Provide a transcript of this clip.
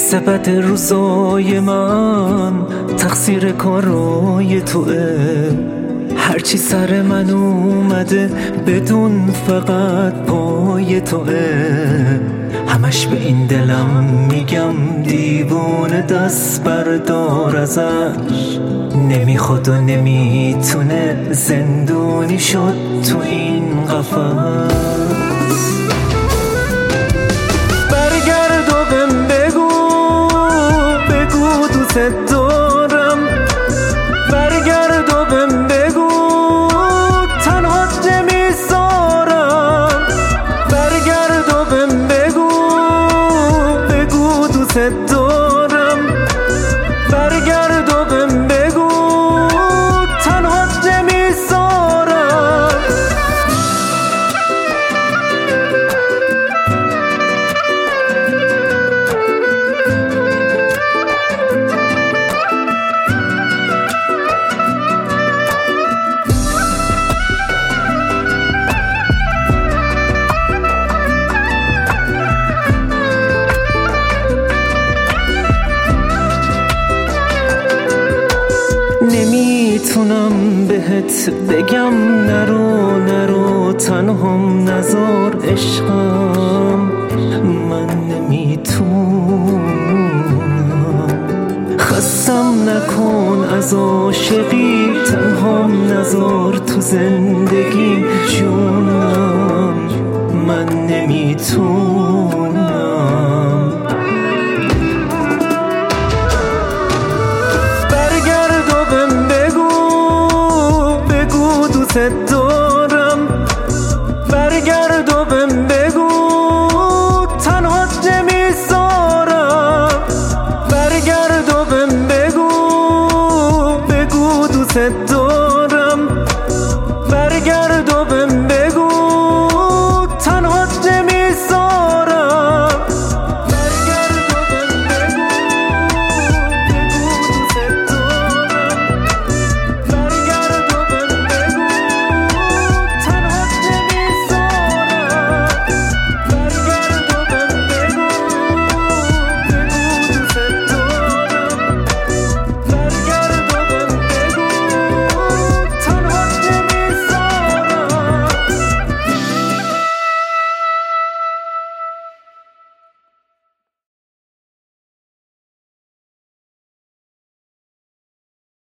بد روزای من تقصیر کارای توئه. هرچی سر من اومده بدون فقط پای توئه. همش به این دلم میگم دیوونه دست بردار ازش. نمیخواد و نمیتونه زندونی شد تو این قفس. برگرد و بهم بگو دوست دارم. برگرد و بهم بگو تنهات نمیذارم. برگرد و بهم بگو دوست دارم. برگرد و بهم بگو تنهات نمیذارم. نمیتونم بهت بگم نرو تنهام نذار عشقم. من نمیتونم. خستم نکن از عاشقی تنهام نذار تو زندگی جونم. من نمیتونم.